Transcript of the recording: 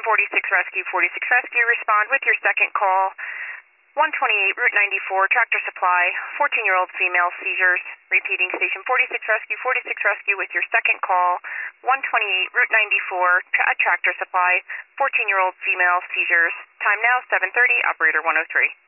46 Rescue, 46 Rescue, respond with your second call. 128 Route 94, Tractor Supply, 14-year-old female seizures. Repeating, Station 46 Rescue, 46 Rescue with your second call. 128 Route 94, Tractor Supply, 14-year-old female seizures. Time now 7:30, operator 103.